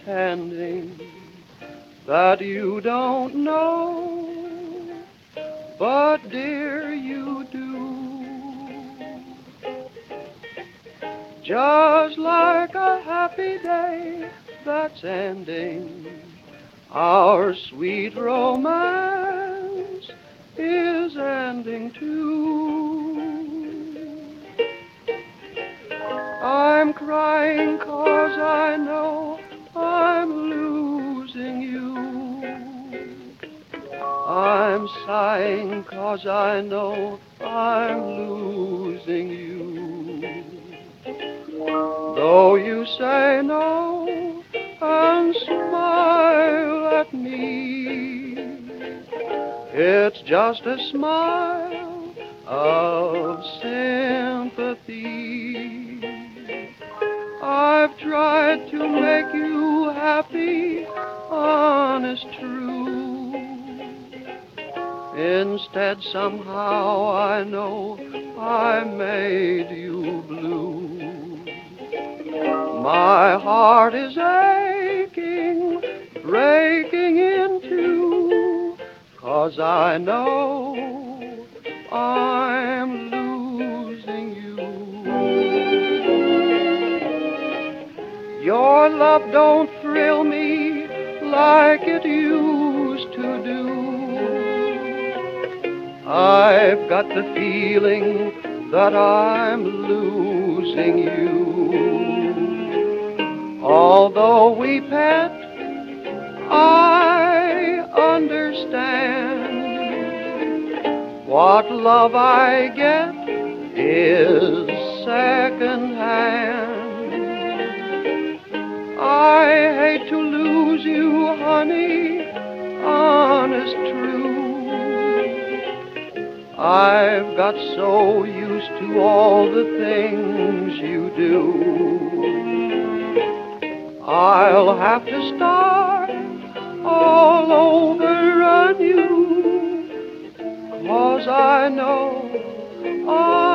pretending that you don't know, but dear, you do. Just like a happy day that's ending, our sweet romance is ending too. I'm crying 'cause I know I'm losing you. I'm sighing 'cause I know I'm losing you. Though you say no and smile at me, it's just a smile of sympathy. I've tried to make you happy, honest, true. Instead, somehow I know I made you blue. My heart is aching, breaking in two, 'cause I know I'm losing you. Your love don't thrill me like it used to do. I've got the feeling that I'm losing you. Although we pet, I understand. What love I get is second hand. I hate to lose you, honey, honest, true. I've got so used to all the things you do. I'll have to start all over anew, 'cause I know